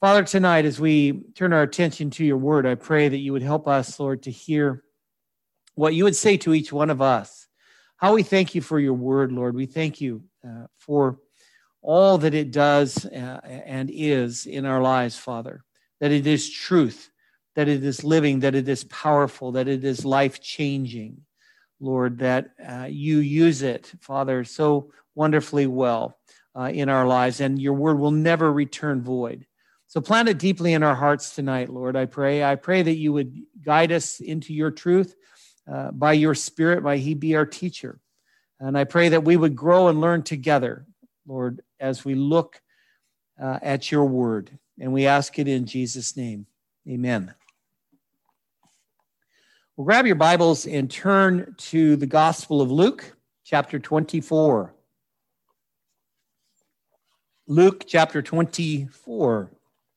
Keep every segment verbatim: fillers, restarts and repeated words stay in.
Father, tonight as we turn our attention to your word, I pray that you would help us, Lord, to hear what you would say to each one of us. How we thank you for your word, Lord. We thank you uh, for all that it does uh, and is in our lives, Father, that it is truth, that it is living, that it is powerful, that it is life-changing, Lord, that uh, you use it, Father, so wonderfully well uh, in our lives, and your word will never return void. So plant it deeply in our hearts tonight, Lord, I pray. I pray that you would guide us into your truth uh, by your Spirit, by he be our teacher. And I pray that we would grow and learn together, Lord, as we look uh, at your word. And we ask it in Jesus' name. Amen. Well, grab your Bibles and turn to the Gospel of Luke, chapter twenty-four. Luke, chapter twenty-four.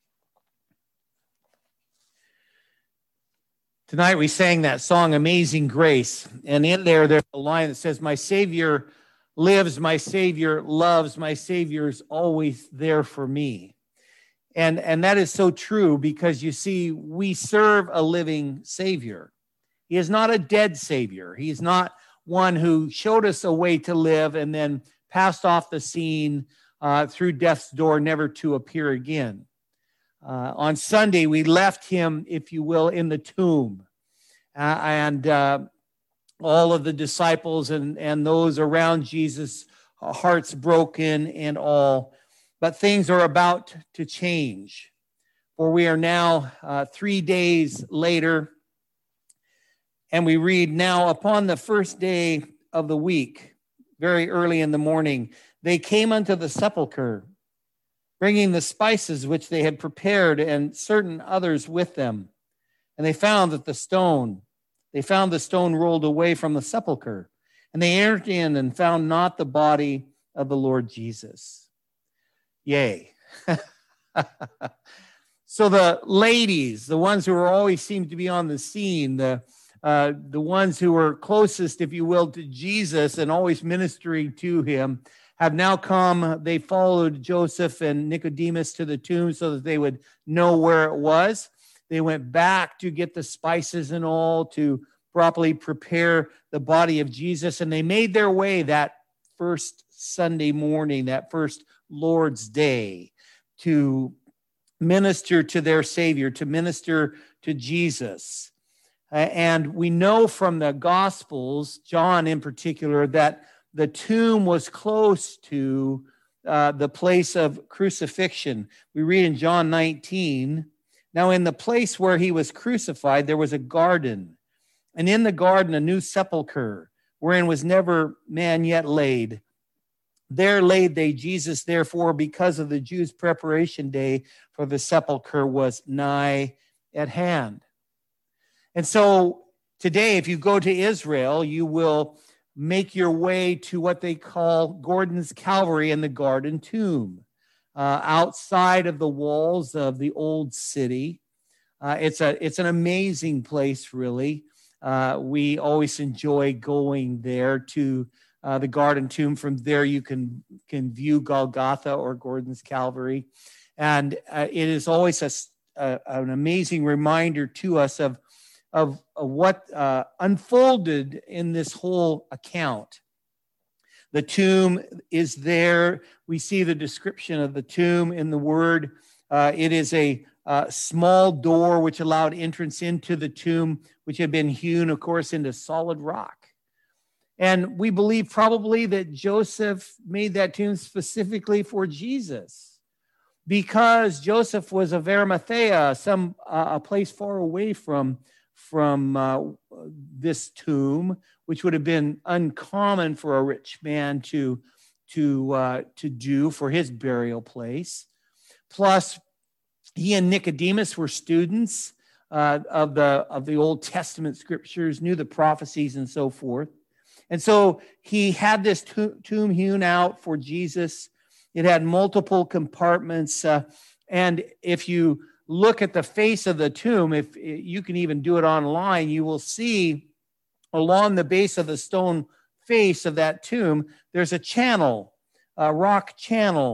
Tonight we sang that song, Amazing Grace, and in there there's a line that says, my Savior lives, my Savior loves, my Savior's always there for me. And, and that is so true because, you see, we serve a living Savior. He is not a dead Savior. He is not one who showed us a way to live and then passed off the scene uh, through death's door, never to appear again. Uh, on Sunday, we left him, if you will, in the tomb. Uh, and uh, all of the disciples and, and those around Jesus, uh, hearts broken and all. But things are about to change. For we are now uh, three days later, and we read, now upon the first day of the week, very early in the morning, they came unto the sepulchre, bringing the spices which they had prepared and certain others with them. And they found that the stone, they found the stone rolled away from the sepulchre. And they entered in and found not the body of the Lord Jesus. Yay. So the ladies, the ones who are always seem to be on the scene, the uh, the ones who were closest, if you will, to Jesus and always ministering to him, have now come. They followed Joseph and Nicodemus to the tomb so that they would know where it was. They went back to get the spices and all to properly prepare the body of Jesus. And they made their way that first Sunday morning, that first Lord's Day, to minister to their Savior, to minister to Jesus. And we know from the Gospels, John in particular, that the tomb was close to uh, the place of crucifixion. We read in John nineteen, now in the place where he was crucified, there was a garden, and in the garden a new sepulchre, wherein was never man yet laid. There laid they Jesus, therefore, because of the Jews' preparation day for the sepulchre was nigh at hand. And so today, if you go to Israel, you will make your way to what they call Gordon's Calvary and the Garden Tomb, uh, outside of the walls of the old city. Uh, it's a it's an amazing place, really. Uh, we always enjoy going there to uh, the Garden Tomb. From there, you can can view Golgotha or Gordon's Calvary, and uh, it is always a, a, an amazing reminder to us of. Of, of what uh, unfolded in this whole account. The tomb is there. We see the description of the tomb in the word. Uh, it is a uh, small door which allowed entrance into the tomb, which had been hewn, of course, into solid rock. And we believe probably that Joseph made that tomb specifically for Jesus, because Joseph was of Arimathea, some uh, a place far away from from uh, this tomb, which would have been uncommon for a rich man to, to, uh, to do for his burial place. Plus, he and Nicodemus were students uh, of, the, of the Old Testament scriptures, knew the prophecies and so forth. And so he had this to- tomb hewn out for Jesus. It had multiple compartments. Uh, and if you look at the face of the tomb, if you can even do it online, you will see along the base of the stone face of that tomb, there's a channel, a rock channel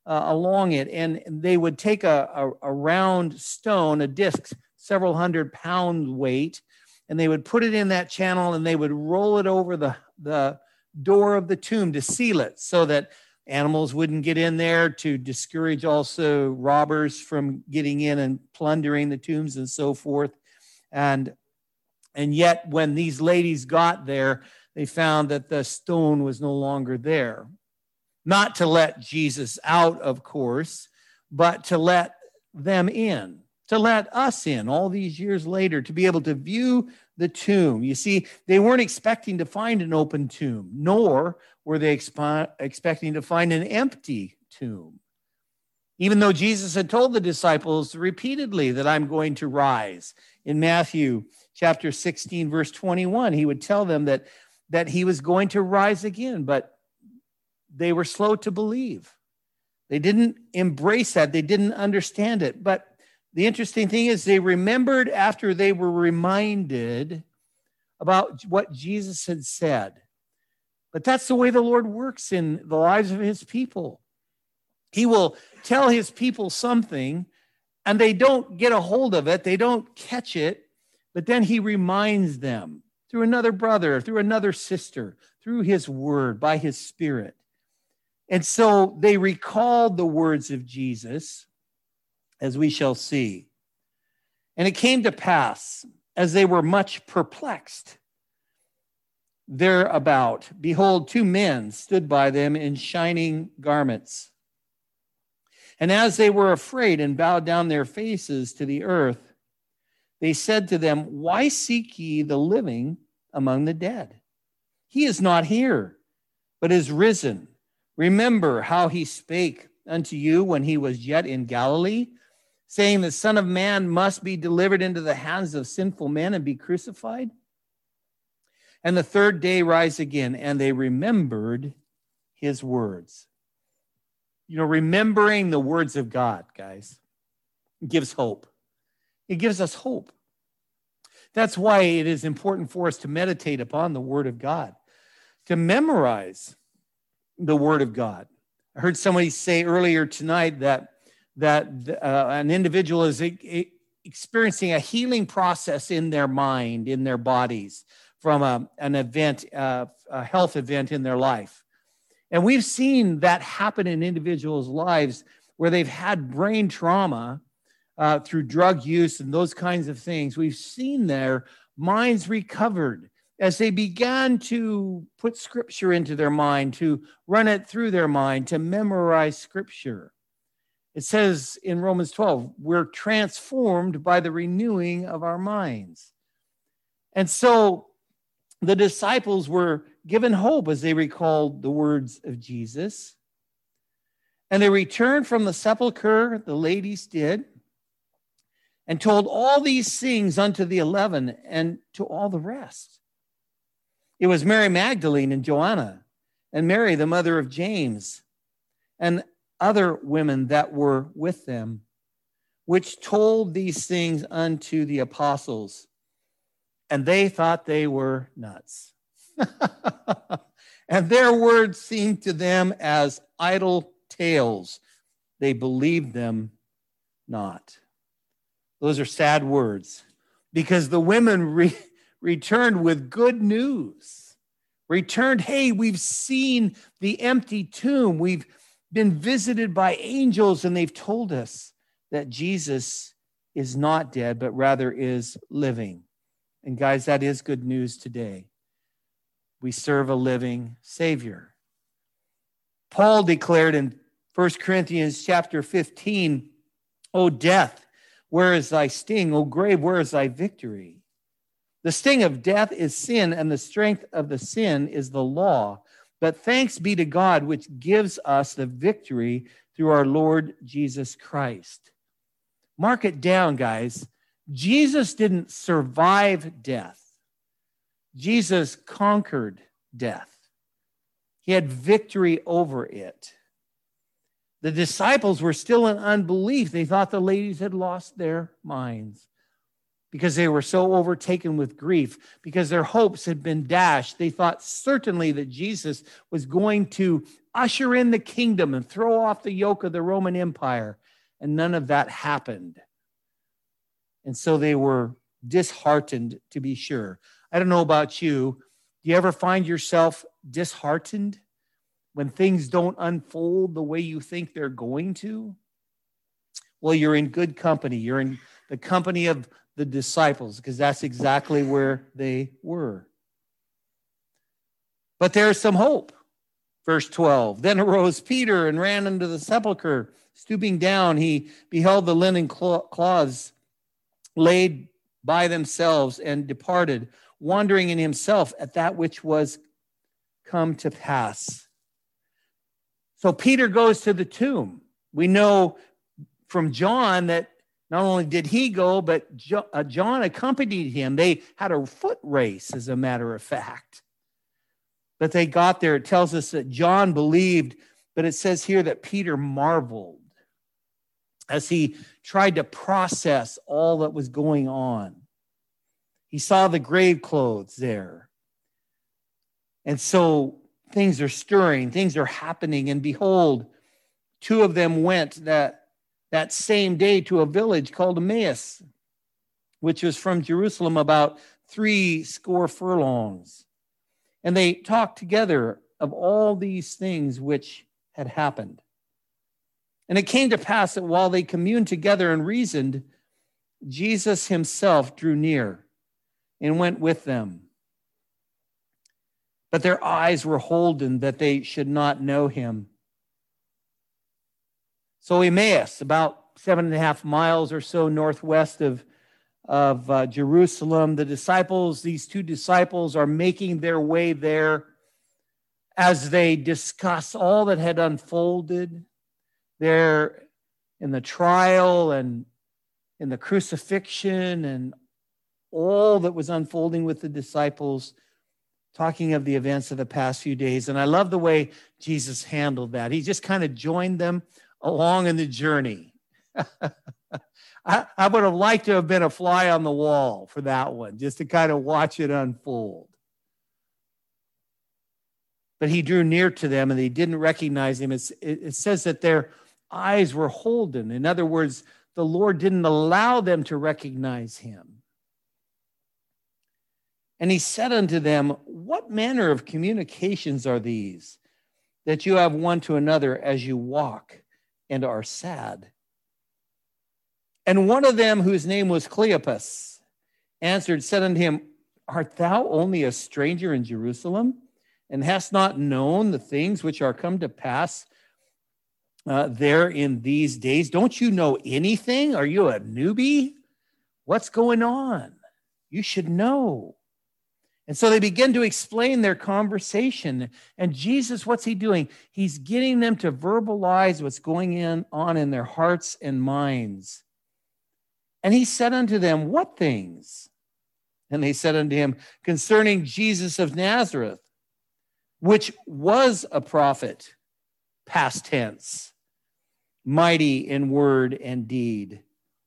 uh, along it, and they would take a, a, a round stone, a disc, several hundred pound weight, and they would put it in that channel, and they would roll it over the, the door of the tomb to seal it so that animals wouldn't get in there, to discourage also robbers from getting in and plundering the tombs and so forth. And, and yet when these ladies got there, they found that the stone was no longer there. Not to let Jesus out, of course, but to let them in, to let us in all these years later, to be able to view the tomb. You see, they weren't expecting to find an open tomb, nor were they exp- expecting to find an empty tomb. Even though Jesus had told the disciples repeatedly that I'm going to rise. In Matthew chapter sixteen, verse twenty-one, he would tell them that, that he was going to rise again, but they were slow to believe. They didn't embrace that. They didn't understand it. But the interesting thing is they remembered after they were reminded about what Jesus had said. But that's the way the Lord works in the lives of his people. He will tell his people something, and they don't get a hold of it. They don't catch it. But then he reminds them through another brother, through another sister, through his word, by his Spirit. And so they recalled the words of Jesus, as we shall see. And it came to pass, as they were much perplexed thereabout, behold, two men stood by them in shining garments. And as they were afraid and bowed down their faces to the earth, they said to them, why seek ye the living among the dead? He is not here, but is risen. Remember how he spake unto you when he was yet in Galilee, saying the Son of Man must be delivered into the hands of sinful men and be crucified, and the third day rise again. And they remembered his words. You know, remembering the words of God, guys, gives hope. It gives us hope. That's why it is important for us to meditate upon the word of God, to memorize the word of God. I heard somebody say earlier tonight that, that uh, an individual is a, a, experiencing a healing process in their mind, in their bodies, from a, an event, uh, a health event in their life. And we've seen that happen in individuals' lives where they've had brain trauma uh, through drug use and those kinds of things. We've seen their minds recovered as they began to put scripture into their mind, to run it through their mind, to memorize scripture. It says in Romans twelve, we're transformed by the renewing of our minds. And so the disciples were given hope as they recalled the words of Jesus. And they returned from the sepulchre, the ladies did, and told all these things unto the eleven and to all the rest. It was Mary Magdalene and Joanna and Mary, the mother of James, and other women that were with them, which told these things unto the apostles. And they thought they were nuts. And their words seemed to them as idle tales. They believed them not. Those are sad words, because the women re- returned with good news. Returned, hey, we've seen the empty tomb. We've been visited by angels, and they've told us that Jesus is not dead, but rather is living. And guys, that is good news today. We serve a living Savior. Paul declared in First Corinthians chapter fifteen, O death, where is thy sting? O grave, where is thy victory? The sting of death is sin, and the strength of the sin is the law. But thanks be to God, which gives us the victory through our Lord Jesus Christ. Mark it down, guys. Jesus didn't survive death. Jesus conquered death. He had victory over it. The disciples were still in unbelief. They thought the ladies had lost their minds because they were so overtaken with grief, because their hopes had been dashed. They thought certainly that Jesus was going to usher in the kingdom and throw off the yoke of the Roman Empire. And none of that happened. And so they were disheartened, to be sure. I don't know about you. Do you ever find yourself disheartened when things don't unfold the way you think they're going to? Well, you're in good company. You're in the company of the disciples, because that's exactly where they were. But there's some hope. Verse twelve, then arose Peter and ran into the sepulchre. Stooping down, he beheld the linen cloths laid by themselves, and departed, wondering in himself at that which was come to pass. So Peter goes to the tomb. We know from John that not only did he go, but John accompanied him. They had a foot race, as a matter of fact. But they got there. It tells us that John believed, but it says here that Peter marveled as he tried to process all that was going on. He saw the grave clothes there. And so things are stirring, things are happening. And behold, two of them went that, that same day to a village called Emmaus, which was from Jerusalem about three score furlongs. And they talked together of all these things which had happened. And it came to pass that while they communed together and reasoned, Jesus himself drew near and went with them. But their eyes were holden that they should not know him. So Emmaus, about seven and a half miles or so northwest of, of uh, Jerusalem, the disciples, these two disciples are making their way there as they discuss all that had unfolded there in the trial and in the crucifixion and all that was unfolding with the disciples, talking of the events of the past few days. And I love the way Jesus handled that. He just kind of joined them along in the journey. I, I would have liked to have been a fly on the wall for that one, just to kind of watch it unfold. But he drew near to them and they didn't recognize him. It's, it, it says that their eyes were holden. In other words, the Lord didn't allow them to recognize him. And he said unto them, what manner of communications are these that you have one to another as you walk and are sad? And one of them, whose name was Cleopas, answered, said unto him, art thou only a stranger in Jerusalem, and hast not known the things which are come to pass uh, there in these days? Don't you know anything? Are you a newbie? What's going on? You should know. And so they begin to explain their conversation. And Jesus, what's he doing? He's getting them to verbalize what's going in, on in their hearts and minds. And he said unto them, what things? And they said unto him, concerning Jesus of Nazareth, which was a prophet, past tense, mighty in word and deed,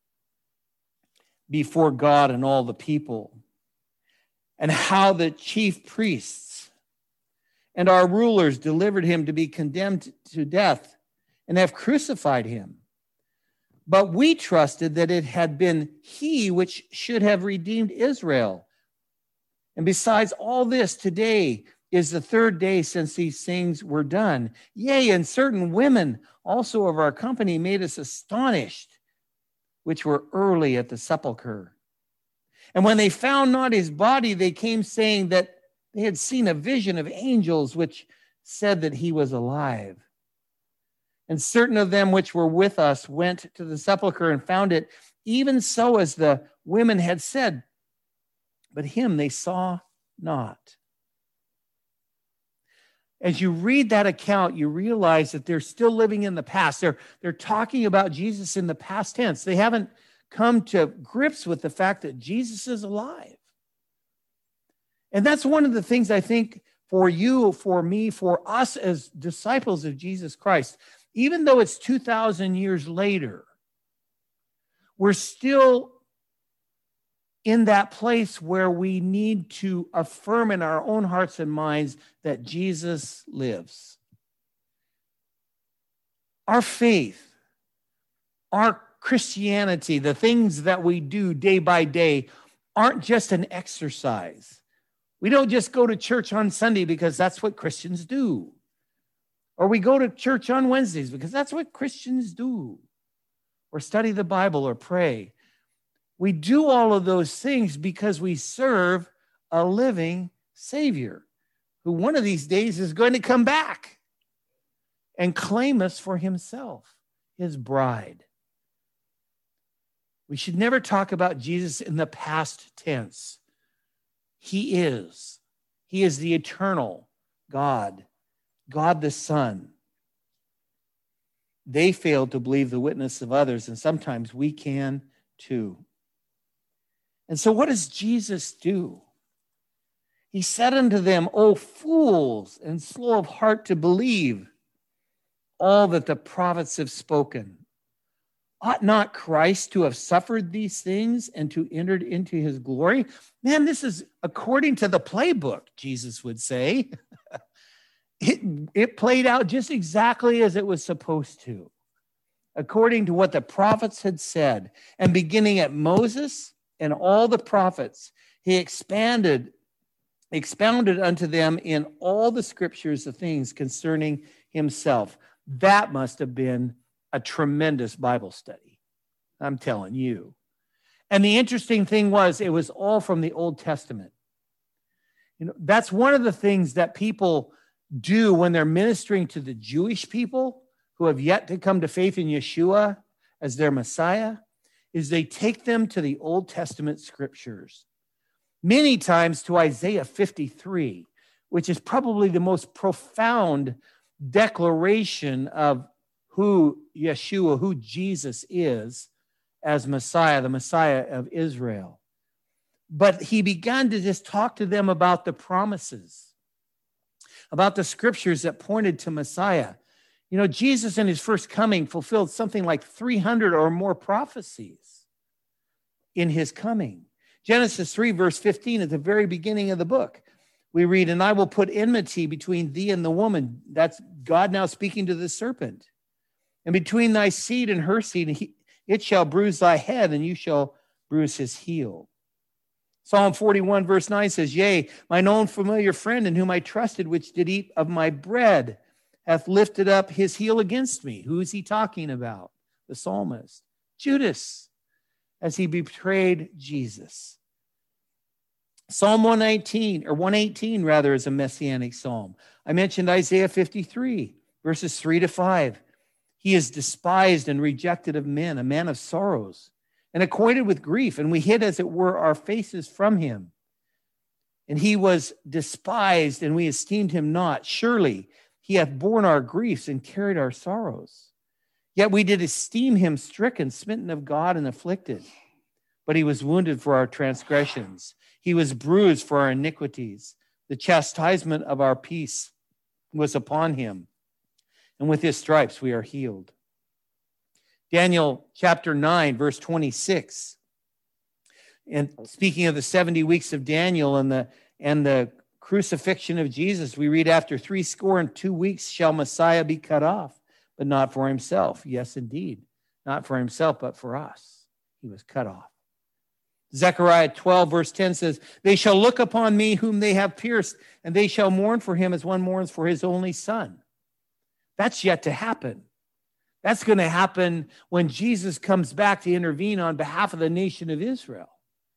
before God and all the people, and how the chief priests and our rulers delivered him to be condemned to death and have crucified him. But we trusted that it had been he which should have redeemed Israel. And besides all this, today is the third day since these things were done. Yea, and certain women also of our company made us astonished, which were early at the sepulchre. And when they found not his body, they came saying that they had seen a vision of angels, which said that he was alive. And certain of them which were with us went to the sepulchre and found it even so as the women had said, but him they saw not. As you read that account, you realize that they're still living in the past. They're, they're talking about Jesus in the past tense. They haven't come to grips with the fact that Jesus is alive. And that's one of the things I think for you, for me, for us as disciples of Jesus Christ, even though it's two thousand years later, we're still in that place where we need to affirm in our own hearts and minds that Jesus lives. Our faith, our Christianity, the things that we do day by day aren't just an exercise. We don't just go to church on Sunday because that's what Christians do. Or we go to church on Wednesdays because that's what Christians do. Or study the Bible or pray. We do all of those things because we serve a living Savior who one of these days is going to come back and claim us for himself, his bride. We should never talk about Jesus in the past tense. He is. He is the eternal God, God the Son. They failed to believe the witness of others, and sometimes we can too. And so what does Jesus do? He said unto them, O fools, and slow of heart to believe all that the prophets have spoken. Ought not Christ to have suffered these things and to enter into his glory? Man, this is according to the playbook, Jesus would say. It, it played out just exactly as it was supposed to, according to what the prophets had said. And beginning at Moses and all the prophets, he expanded, expounded unto them in all the scriptures the things concerning himself. That must have been a tremendous Bible study, I'm telling you. And the interesting thing was, it was all from the Old Testament. You know, that's one of the things that people do when they're ministering to the Jewish people who have yet to come to faith in Yeshua as their Messiah, is they take them to the Old Testament scriptures, many times to Isaiah fifty-three, which is probably the most profound declaration of who Yeshua, who Jesus is as Messiah, the Messiah of Israel. But he began to just talk to them about the promises, about the scriptures that pointed to Messiah. You know, Jesus in his first coming fulfilled something like three hundred or more prophecies in his coming. Genesis three, verse fifteen, at the very beginning of the book, we read, and I will put enmity between thee and the woman. That's God now speaking to the serpent. And between thy seed and her seed, he, it shall bruise thy head, and you shall bruise his heel. Psalm forty-one, verse nine says, yea, mine own familiar friend in whom I trusted, which did eat of my bread, hath lifted up his heel against me. Who is he talking about? The psalmist. Judas, as he betrayed Jesus. Psalm one nineteen, or one eighteen rather, is a messianic psalm. I mentioned Isaiah fifty-three, verses three to five. He is despised and rejected of men, a man of sorrows, and acquainted with grief, and we hid, as it were, our faces from him. And he was despised, and we esteemed him not. Surely he hath borne our griefs and carried our sorrows. Yet we did esteem him stricken, smitten of God, and afflicted. But he was wounded for our transgressions. He was bruised for our iniquities. The chastisement of our peace was upon him, and with his stripes we are healed. Daniel chapter nine, verse twenty-six. And speaking of the seventy weeks of Daniel and the and the crucifixion of Jesus, we read, after three score and two weeks shall Messiah be cut off, but not for himself. Yes, indeed. Not for himself, but for us. He was cut off. Zechariah twelve, verse ten says, they shall look upon me whom they have pierced, and they shall mourn for him as one mourns for his only son. That's yet to happen. That's going to happen when Jesus comes back to intervene on behalf of the nation of Israel.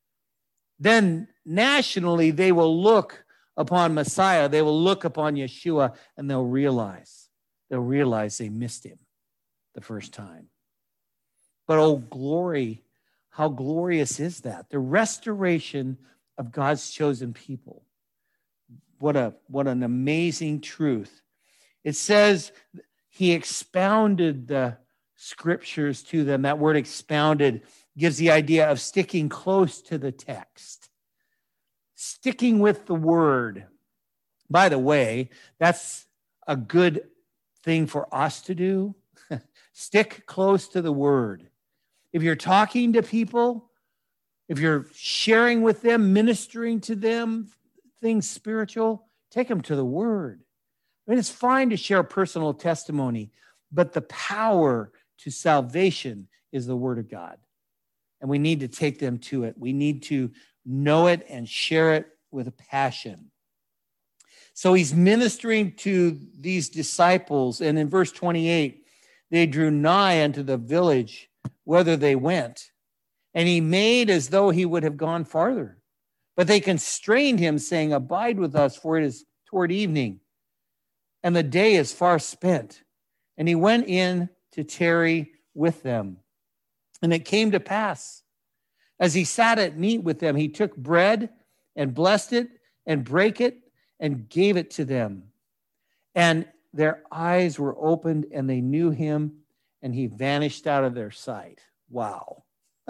Then nationally, they will look upon Messiah. They will look upon Yeshua, and they'll realize, they'll realize they missed him the first time. But oh, glory, how glorious is that? The restoration of God's chosen people. What a, what an amazing truth. It says he expounded the scriptures to them. That word expounded gives the idea of sticking close to the text, sticking with the word. By the way, that's a good thing for us to do. Stick close to the word. If you're talking to people, if you're sharing with them, ministering to them, things spiritual, take them to the word. I mean, it's fine to share personal testimony, but the power to salvation is the word of God. And we need to take them to it. We need to know it and share it with a passion. So he's ministering to these disciples. And in verse twenty-eight, they drew nigh unto the village whither they went. And he made as though he would have gone farther. But they constrained him, saying, Abide with us, for it is toward evening, and the day is far spent. And he went in to tarry with them. And it came to pass, as he sat at meat with them, he took bread and blessed it and brake it and gave it to them. And their eyes were opened and they knew him, and he vanished out of their sight. Wow.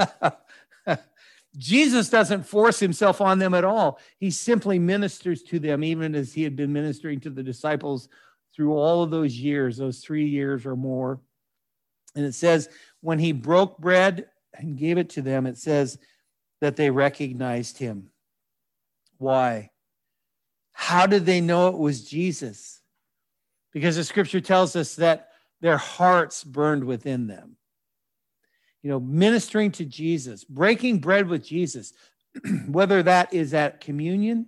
Jesus doesn't force himself on them at all. He simply ministers to them, even as he had been ministering to the disciples through all of those years, those three years or more. And it says, when he broke bread and gave it to them, it says that they recognized him. Why? How did they know it was Jesus? Because the scripture tells us that their hearts burned within them. You know, ministering to Jesus, breaking bread with Jesus, whether that is at communion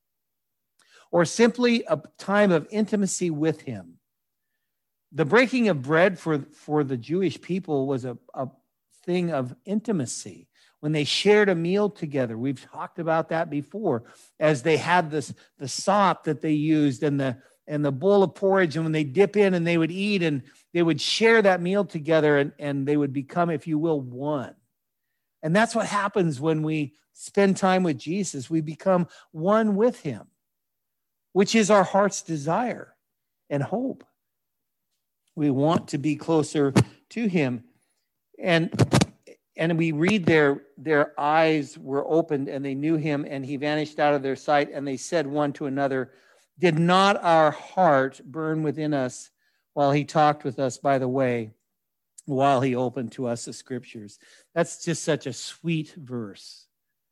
or simply a time of intimacy with him. The breaking of bread for, for the Jewish people was a, a thing of intimacy. When they shared a meal together, we've talked about that before, as they had this the sop that they used and the and the bowl of porridge, and when they dip in and they would eat and they would share that meal together, and, and they would become, if you will, one. And that's what happens when we spend time with Jesus. We become one with him, which is our heart's desire and hope. We want to be closer to him. And, and we read their, their eyes were opened and they knew him, and he vanished out of their sight. And they said one to another, did not our heart burn within us while he talked with us by the way, while he opened to us the scriptures? That's just such a sweet verse.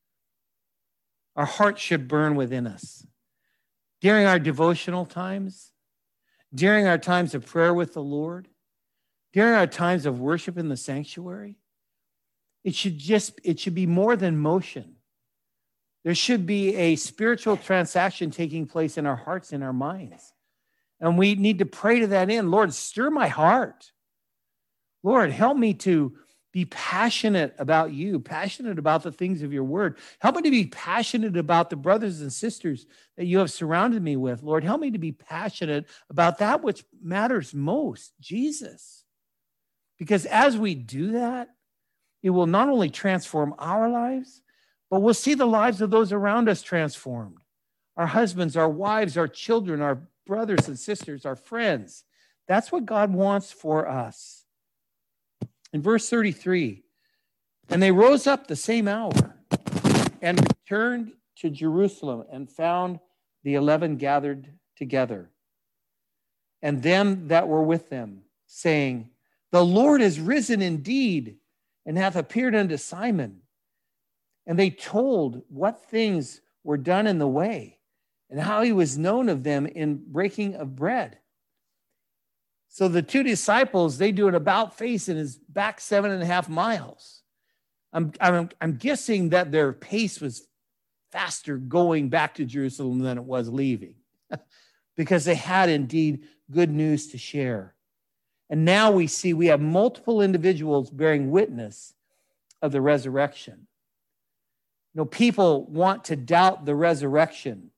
Our heart should burn within us. During our devotional times, during our times of prayer with the Lord, during our times of worship in the sanctuary, it should just, it should be more than motion. There should be a spiritual transaction taking place in our hearts, in our minds. And we need to pray to that end. Lord, stir my heart. Lord, help me to be passionate about you, passionate about the things of your word. Help me to be passionate about the brothers and sisters that you have surrounded me with. Lord, help me to be passionate about that which matters most, Jesus. Because as we do that, it will not only transform our lives, but we'll see the lives of those around us transformed. Our husbands, our wives, our children, our brothers and sisters, our friends. That's what God wants for us. In verse thirty-three, and they rose up the same hour and returned to Jerusalem and found the eleven gathered together, and them that were with them, saying, the Lord is risen indeed, and hath appeared unto Simon. And they told what things were done in the way, and how he was known of them in breaking of bread. So the two disciples, they do an about face and is back seven and a half miles. I'm, I'm, I'm guessing that their pace was faster going back to Jerusalem than it was leaving, because they had indeed good news to share. And now we see we have multiple individuals bearing witness of the resurrection. You know, people want to doubt the resurrection,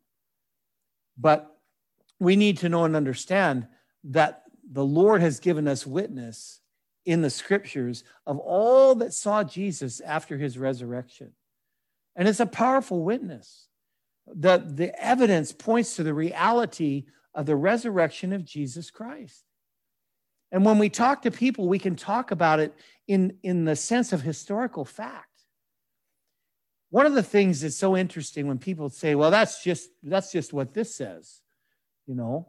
but we need to know and understand that the Lord has given us witness in the scriptures of all that saw Jesus after his resurrection. And it's a powerful witness. The, the evidence points to the reality of the resurrection of Jesus Christ. And when we talk to people, we can talk about it in, in the sense of historical fact. One of the things that's so interesting when people say, well, that's just, that's just what this says, you know.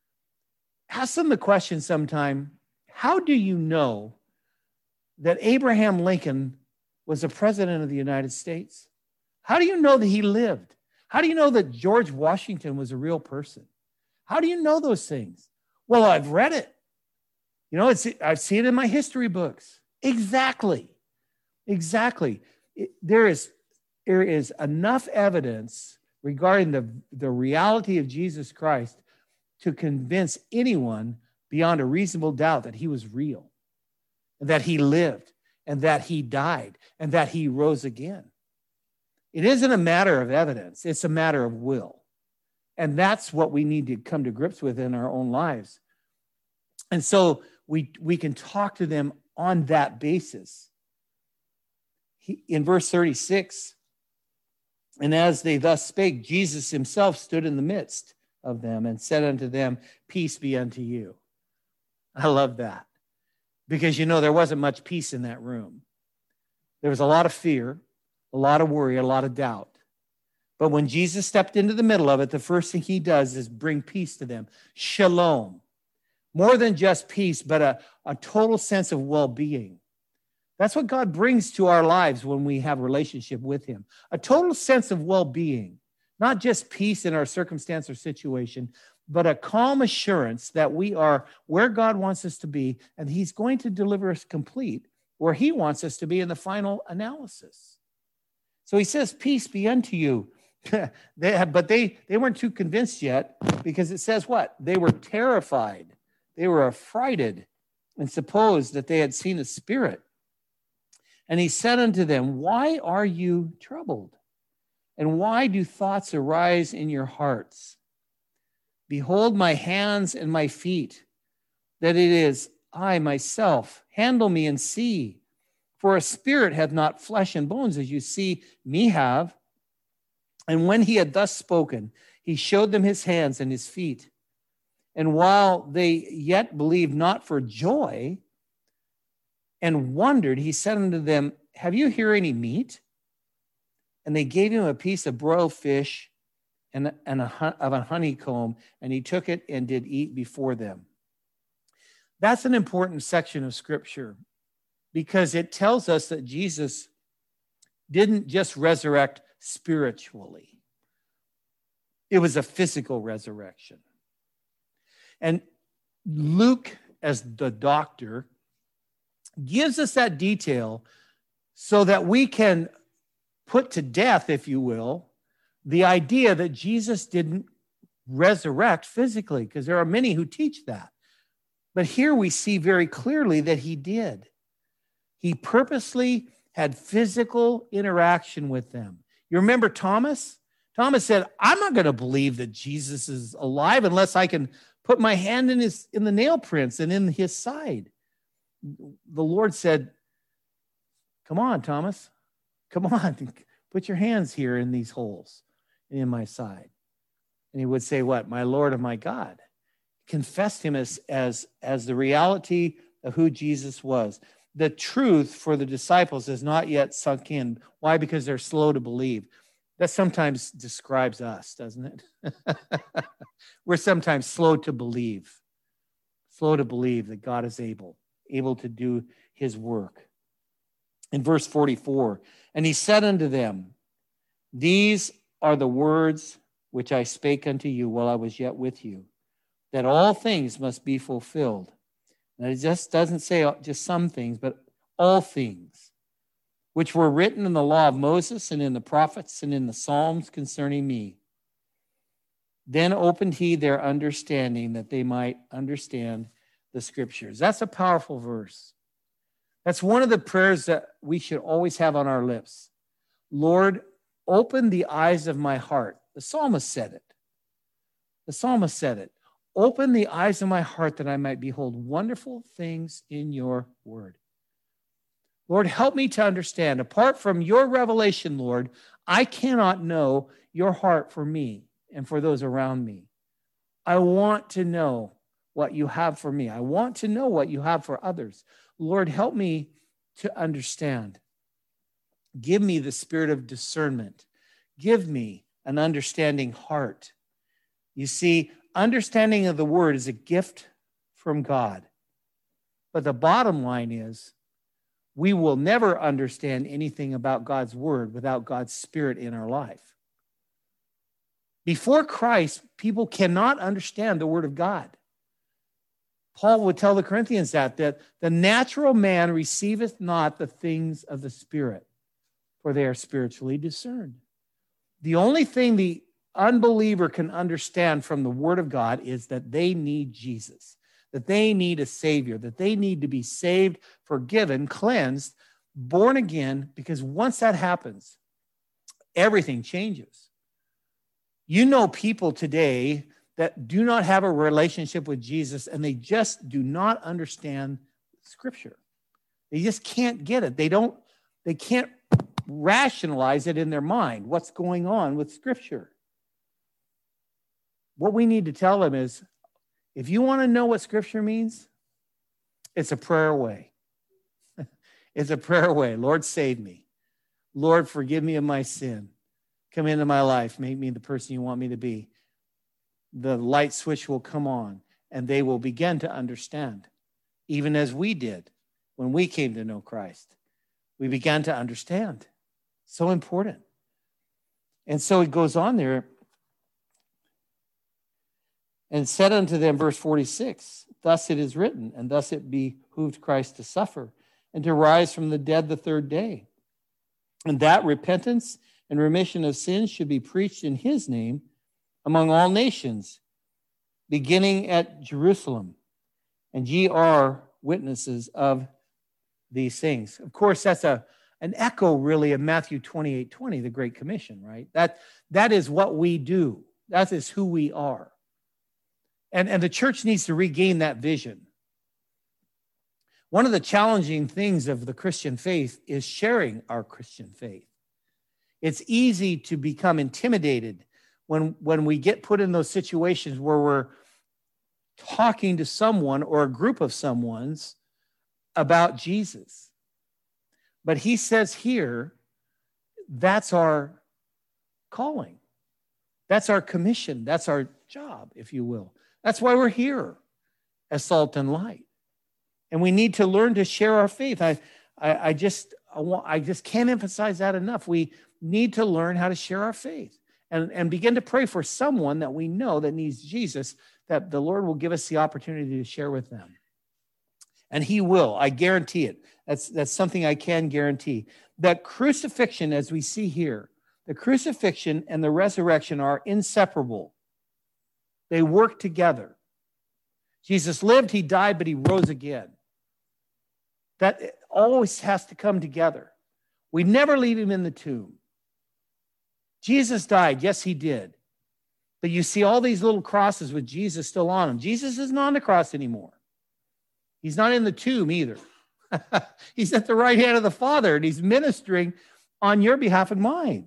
Ask them the question sometime, how do you know that Abraham Lincoln was the president of the United States? How do you know that he lived? How do you know that George Washington was a real person? How do you know those things? Well, I've read it. You know, it's I've seen it in my history books. Exactly. Exactly. It, there is there is enough evidence regarding the, the reality of Jesus Christ to convince anyone beyond a reasonable doubt that he was real, and that he lived, and that he died, and that he rose again. It isn't a matter of evidence. It's a matter of will. And that's what we need to come to grips with in our own lives. And so we, we can talk to them on that basis. He, in verse thirty-six, and as they thus spake, Jesus himself stood in the midst of them and said unto them, peace be unto you. I love that, because, you know, there wasn't much peace in that room. There was a lot of fear, a lot of worry, a lot of doubt. But when Jesus stepped into the middle of it, the first thing he does is bring peace to them. Shalom. More than just peace, but a, a total sense of well-being. That's what God brings to our lives when we have a relationship with him. A total sense of well-being. Not just peace in our circumstance or situation, but a calm assurance that we are where God wants us to be, and he's going to deliver us complete where he wants us to be in the final analysis. So he says, peace be unto you. they have, but they, they weren't too convinced yet, because it says what? They were terrified. They were affrighted and supposed that they had seen a spirit. And he said unto them, why are you troubled? And why do thoughts arise in your hearts? Behold my hands and my feet, that it is I myself. Handle me and see. For a spirit hath not flesh and bones, as you see me have. And when he had thus spoken, he showed them his hands and his feet. And while they yet believed not for joy and wondered, he said unto them, have you here any meat? And they gave him a piece of broiled fish and, and a, of a honeycomb, and he took it and did eat before them. That's an important section of Scripture, because it tells us that Jesus didn't just resurrect spiritually. It was a physical resurrection. And Luke, as the doctor, gives us that detail so that we can put to death, if you will, the idea that Jesus didn't resurrect physically, because there are many who teach that. But here we see very clearly that he did. He purposely had physical interaction with them. You remember Thomas? Thomas said, I'm not going to believe that Jesus is alive unless I can put my hand in his in the nail prints and in his side. The Lord said, come on, Thomas. Come on. Put your hands here in these holes and in my side. And he would say, what? My Lord and my God. Confessed him as, as, as the reality of who Jesus was. The truth for the disciples has not yet sunk in. Why? Because they're slow to believe. That sometimes describes us, doesn't it? We're sometimes slow to believe. Slow to believe that God is able, able to do his work. In verse forty-four, and he said unto them, these are the words which I spake unto you while I was yet with you, that all things must be fulfilled. And it just doesn't say just some things, but all things, which were written in the law of Moses and in the prophets and in the Psalms concerning me. Then opened he their understanding that they might understand the scriptures. That's a powerful verse. That's one of the prayers that we should always have on our lips. Lord, open the eyes of my heart. The psalmist said it. The psalmist said it. Open the eyes of my heart that I might behold wonderful things in your word. Lord, help me to understand. Apart from your revelation, Lord, I cannot know your heart for me and for those around me. I want to know what you have for me. I want to know what you have for others. Lord, help me to understand. Give me the spirit of discernment. Give me an understanding heart. You see, understanding of the word is a gift from God. But the bottom line is, we will never understand anything about God's word without God's spirit in our life. Before Christ, people cannot understand the word of God. Paul would tell the Corinthians that, that the natural man receiveth not the things of the Spirit, for they are spiritually discerned. The only thing the unbeliever can understand from the Word of God is that they need Jesus, that they need a Savior, that they need to be saved, forgiven, cleansed, born again, because once that happens, everything changes. You know people today that do not have a relationship with Jesus, and they just do not understand Scripture. They just can't get it. They don't, they can't rationalize it in their mind, what's going on with Scripture. What we need to tell them is, if you want to know what Scripture means, it's a prayer away. It's a prayer away. Lord, save me. Lord, forgive me of my sin. Come into my life. Make me the person you want me to be. The light switch will come on, and they will begin to understand, even as we did when we came to know Christ. We began to understand. So important. And so it goes on there. And said unto them, verse forty-six, thus it is written, and thus it behooved Christ to suffer, and to rise from the dead the third day. And that repentance and remission of sins should be preached in his name among all nations, beginning at Jerusalem. And ye are witnesses of these things. Of course, that's a an echo, really, of Matthew twenty-eight twenty, the Great Commission, right? That, that is what we do. That is who we are. And, and the church needs to regain that vision. One of the challenging things of the Christian faith is sharing our Christian faith. It's easy to become intimidated when, when we get put in those situations where we're talking to someone or a group of someone's about Jesus. But he says here, that's our calling. That's our commission. That's our job, if you will. That's why we're here as salt and light. And we need to learn to share our faith. I, I, I just, I, want, I just can't emphasize that enough. We need to learn how to share our faith and, and begin to pray for someone that we know that needs Jesus, that the Lord will give us the opportunity to share with them. And he will, I guarantee it. That's, that's something I can guarantee. That crucifixion, as we see here, the crucifixion and the resurrection are inseparable. They work together. Jesus lived, he died, but he rose again. That always has to come together. We never leave him in the tomb. Jesus died, yes, he did. But you see all these little crosses with Jesus still on them. Jesus isn't on the cross anymore. He's not in the tomb either. He's at the right hand of the Father, and he's ministering on your behalf and mine.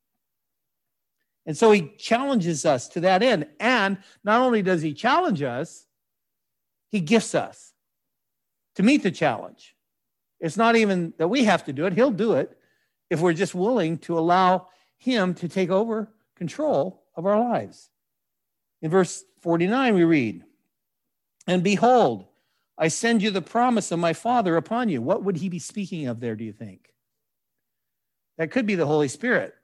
And so he challenges us to that end. And not only does he challenge us, he gifts us to meet the challenge. It's not even that we have to do it. He'll do it if we're just willing to allow him to take over control of our lives. In verse forty-nine, we read, and behold, I send you the promise of my Father upon you. What would he be speaking of there, do you think? That could be the Holy Spirit.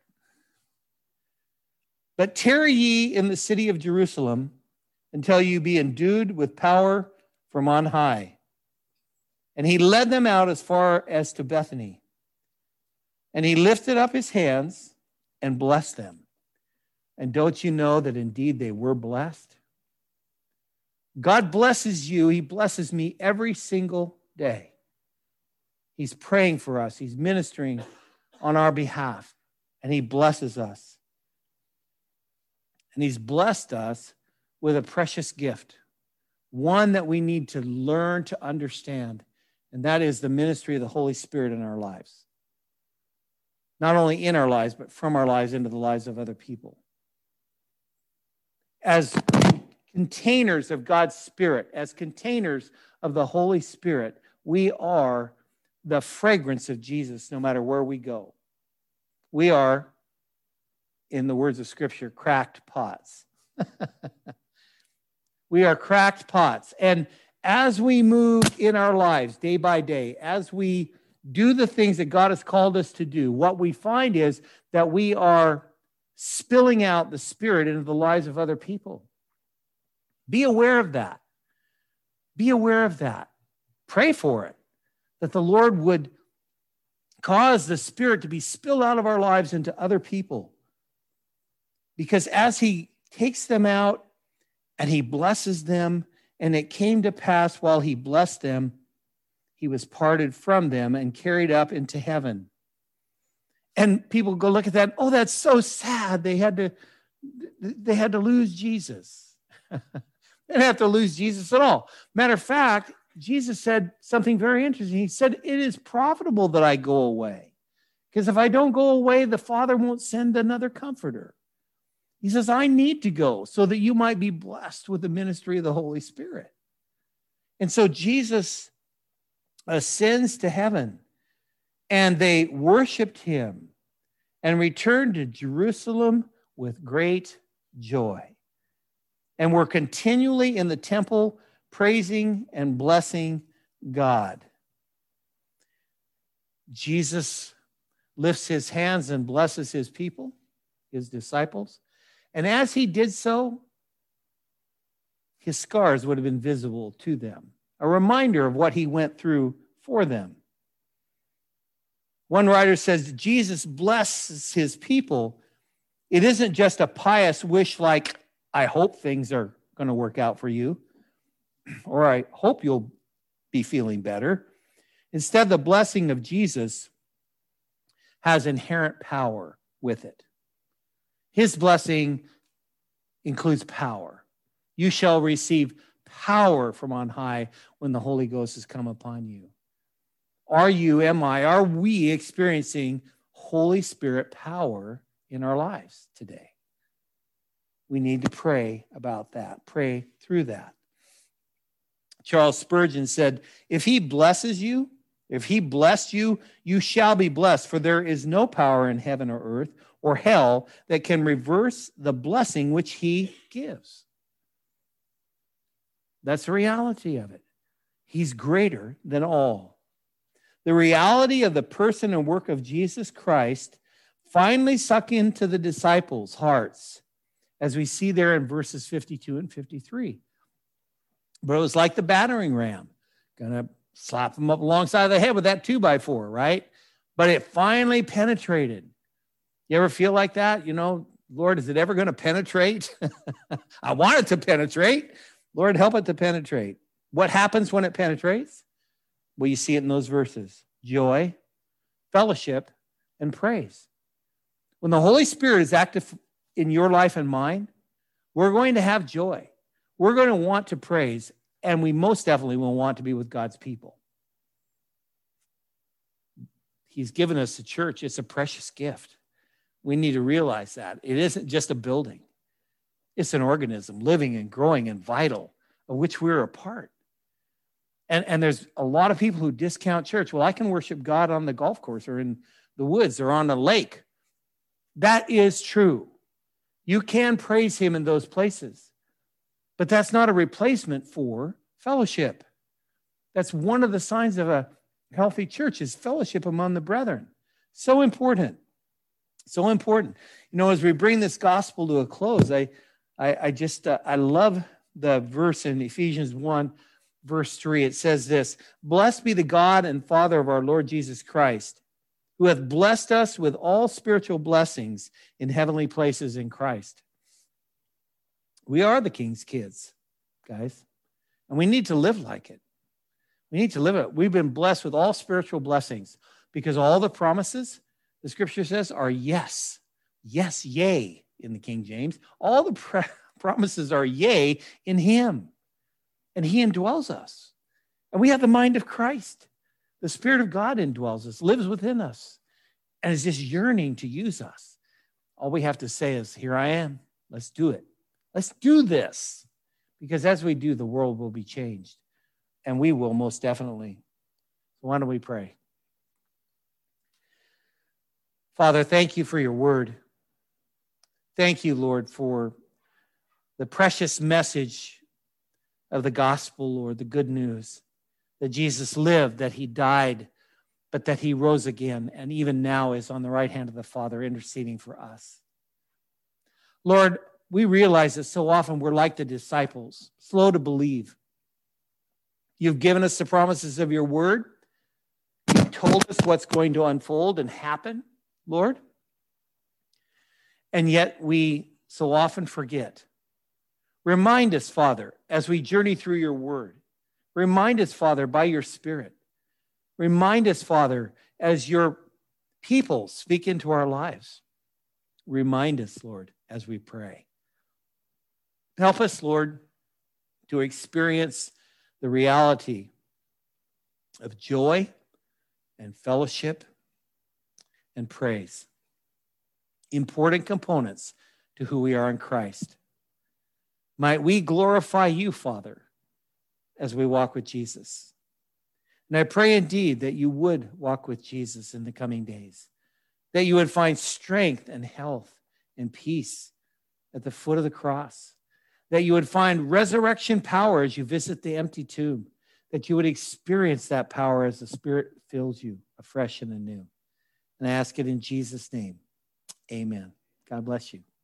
But tarry ye in the city of Jerusalem until you be endued with power from on high. And he led them out as far as to Bethany. And he lifted up his hands and blessed them. And don't you know that indeed they were blessed? God blesses you. He blesses me every single day. He's praying for us. He's ministering on our behalf. And he blesses us. And he's blessed us with a precious gift, one that we need to learn to understand, and that is the ministry of the Holy Spirit in our lives. Not only in our lives, but from our lives into the lives of other people. As containers of God's Spirit, as containers of the Holy Spirit, we are the fragrance of Jesus no matter where we go. We are, in the words of Scripture, cracked pots. We are cracked pots. And as we move in our lives day by day, as we do the things that God has called us to do, what we find is that we are spilling out the Spirit into the lives of other people. Be aware of that. Be aware of that. Pray for it, that the Lord would cause the Spirit to be spilled out of our lives into other people. Because as he takes them out and he blesses them, and it came to pass while he blessed them, he was parted from them and carried up into heaven. And people go look at that. Oh, that's so sad. They had to, they had to lose Jesus. They didn't have to lose Jesus at all. Matter of fact, Jesus said something very interesting. He said, it is profitable that I go away. Because if I don't go away, the Father won't send another comforter. He says, I need to go so that you might be blessed with the ministry of the Holy Spirit. And so Jesus ascends to heaven, and they worshiped him and returned to Jerusalem with great joy. And were continually in the temple praising and blessing God. Jesus lifts his hands and blesses his people, his disciples. And as he did so, his scars would have been visible to them, a reminder of what he went through for them. One writer says, Jesus blesses his people. It isn't just a pious wish like, I hope things are going to work out for you, or I hope you'll be feeling better. Instead, the blessing of Jesus has inherent power with it. His blessing includes power. You shall receive power from on high when the Holy Ghost has come upon you. Are you, am I, are we experiencing Holy Spirit power in our lives today? We need to pray about that, pray through that. Charles Spurgeon said, if he blesses you, if he blessed you, you shall be blessed, for there is no power in heaven or earth or hell that can reverse the blessing which he gives. That's the reality of it. He's greater than all. The reality of the person and work of Jesus Christ finally sunk into the disciples' hearts, as we see there in verses fifty-two and fifty-three. But it was like the battering ram, gonna slap them up alongside of the head with that two by four, right? But it finally penetrated. You ever feel like that? You know, Lord, is it ever going to penetrate? I want it to penetrate. Lord, help it to penetrate. What happens when it penetrates? Well, you see it in those verses. Joy, fellowship, and praise. When the Holy Spirit is active in your life and mine, we're going to have joy. We're going to want to praise, and we most definitely will want to be with God's people. He's given us the church. It's a precious gift. We need to realize that. It isn't just a building. It's an organism, living and growing and vital, of which we're a part. And, and there's a lot of people who discount church. Well, I can worship God on the golf course or in the woods or on a lake. That is true. You can praise him in those places. But that's not a replacement for fellowship. That's one of the signs of a healthy church is fellowship among the brethren. So important. So important. You know, as we bring this gospel to a close, I I, I just, uh, I love the verse in Ephesians one, verse three. It says this, blessed be the God and Father of our Lord Jesus Christ, who hath blessed us with all spiritual blessings in heavenly places in Christ. We are the King's kids, guys, and we need to live like it. We need to live it. We've been blessed with all spiritual blessings because all the promises, the scripture says, are yes. Yes, yea, in the King James. All the pr- promises are yea in him, and he indwells us. And we have the mind of Christ. The Spirit of God indwells us, lives within us, and is just yearning to use us. All we have to say is, here I am. Let's do it. Let's do this. Because as we do, the world will be changed. And we will most definitely. So why don't we pray? Father, thank you for your word. Thank you, Lord, for the precious message of the gospel, Lord, the good news that Jesus lived, that he died, but that he rose again, and even now is on the right hand of the Father interceding for us. Lord, we realize that so often we're like the disciples, slow to believe. You've given us the promises of your word. You've told us what's going to unfold and happen, Lord. And yet we so often forget. Remind us, Father, as we journey through your word. Remind us, Father, by your Spirit. Remind us, Father, as your people speak into our lives. Remind us, Lord, as we pray. Help us, Lord, to experience the reality of joy and fellowship and praise. Important components to who we are in Christ. Might we glorify you, Father, as we walk with Jesus. And I pray indeed that you would walk with Jesus in the coming days, that you would find strength and health and peace at the foot of the cross, that you would find resurrection power as you visit the empty tomb, that you would experience that power as the Spirit fills you afresh and anew. And I ask it in Jesus' name. Amen. God bless you.